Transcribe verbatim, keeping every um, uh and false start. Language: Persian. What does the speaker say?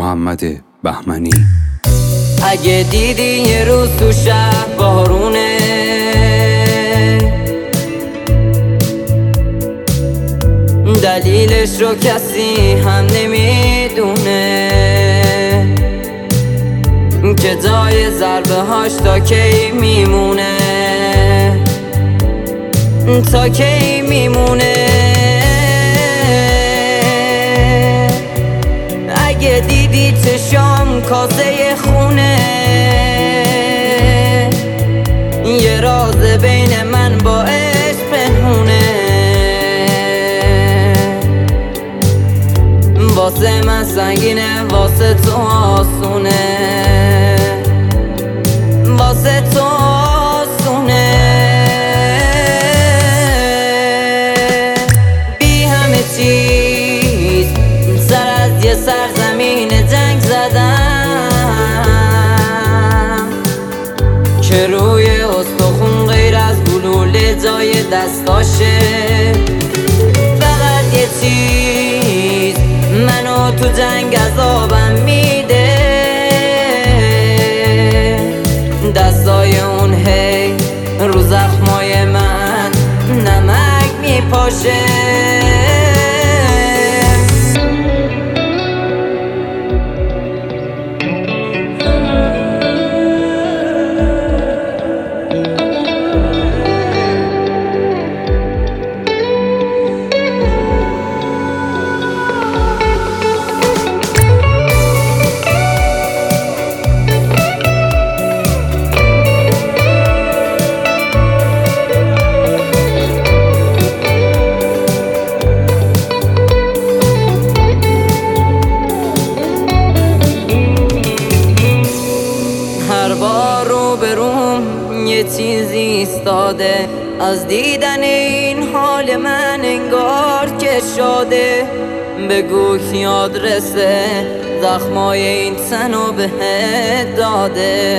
محمد بهمنی. اگه دیدی یه روز تو شهر بارونه، دلیلش رو کسی هم نمیدونه، که جای ضربه هاش تا کی میمونه، تا کی میمونه. اگه دیدی چشام کاسه خونه، یه راز بین من با عشق پنهونه، واسه من سنگینه واسه تو آسونه، واسه تو آسونه. بی همه چیز سر از یه سرزمین جنگ زدم، که روی استخون غیر از گلوله جای دستاشه. فقط یه چیز منو تو جنگ عذابم میده، دستای اون هی رو زخمای من نمک میپاشه. هر بار رو بروم یه چیزی ایستاده، از دیدن این حال من انگار که شاده. بگو کی آدرسه زخمای این تنو بهت داده،